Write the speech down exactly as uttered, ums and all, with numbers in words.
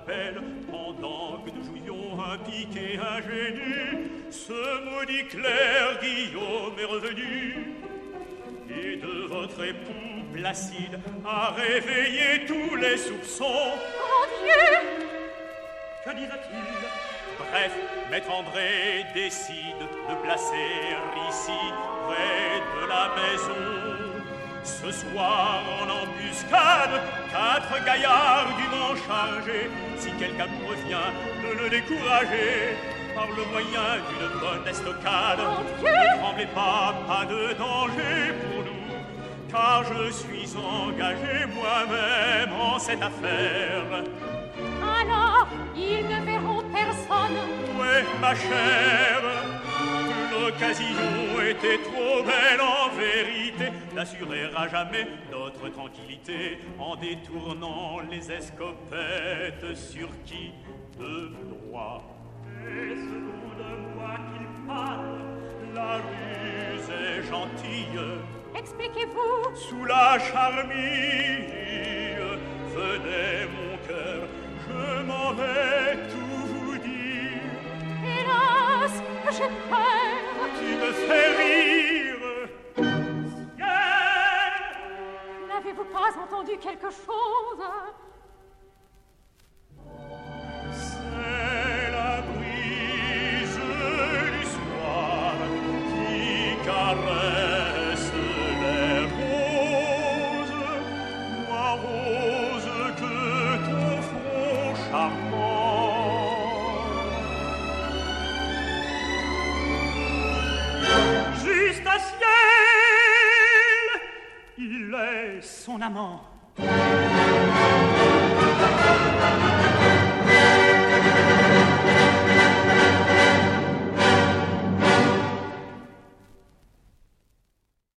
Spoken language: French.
chapelle, pendant que nous jouions un piquet ingénu, ce maudit clerc Guillaume est revenu, et de votre époux Placide a réveillé tous les soupçons. Oh Dieu! Que dira-t-il? Bref, maître André décide de placer ici, près de la maison, ce soir en embuscade, quatre gaillards dûment chargés, si quelqu'un vous revient, de le décourager par le moyen d'une bonne estocade. Ne tremblez pas, pas de danger pour nous, car je suis engagé moi-même en cette affaire. Alors, ils ne verront personne. Ouais, ma chère, l'occasion était trop belle en vérité d'assurer à jamais notre tranquillité en détournant les escopettes sur qui de droit. Est-ce vous de moi qu'il parle? La ruse est gentille. Expliquez-vous. Sous la charmille venait mon cœur, je m'en vais tout vous dire. Hélas, j'ai peur. Tu me fais rire. Ciel! N'avez-vous pas entendu quelque chose? C'est la brise du soir qui caresse les roses, moi rose que ton front charmant. Juste à ciel, il est son amant.